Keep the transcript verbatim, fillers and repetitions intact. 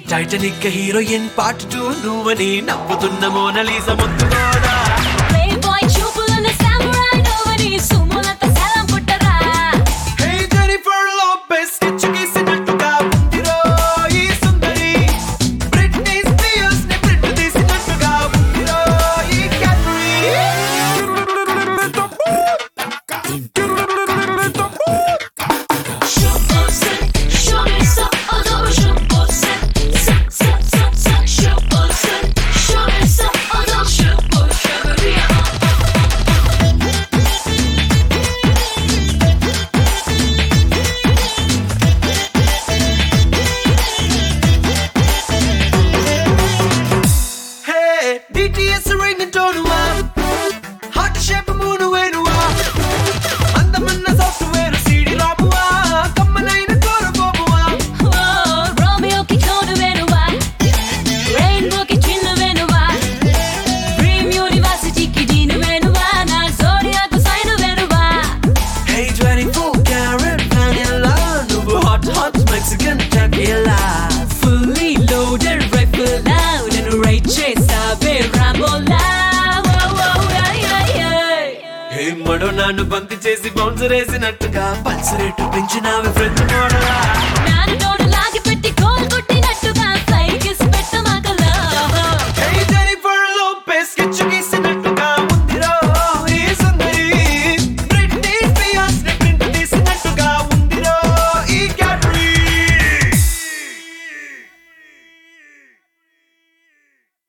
Titanic heroine part two నువ్వని నవ్వుతున్న మోనలీసా ముద్దుగోడా play boy చూపులున్న సామురాయ్ నువ్వని సుమలత సలం పుట్టరా హే జెనిఫర్ లోపెస్ స్కెచ్ గీసినట్టుగా ఉందిరో ఈ సుందరి బ్రిట్నీ స్పియర్స్ ని ప్రింట్ తీసినట్టుగా ఉందిరో ఈ క్యాటరీ D T S ringtone నువ్వా హార్ట్ షేప్ మూన్ వేణువా అందమన్న సాఫ్ట్వేర్ సీడీ రామువా కమ్మనైన కోరబోబువా రోమియోకి కోడు వేణువా రెయిన్బోకి చిన్న వేణువా డ్రీమ్ యూనివర్సిటీకి డీన్ వేణువా నా జోడియాకు సైన్ వేణువా Hey twenty-four carat vanilla నువ్వు hot hot Mexican tequila fully loaded rifle now నన్ను రైట్ చేసావే రాంబోలా హే మడో నన్ను బంతి చేసి బౌన్సర్ వేసినట్టుగా పల్స్ రేటు పెంచినావి ఫ్రెండ్ మోడలా నాను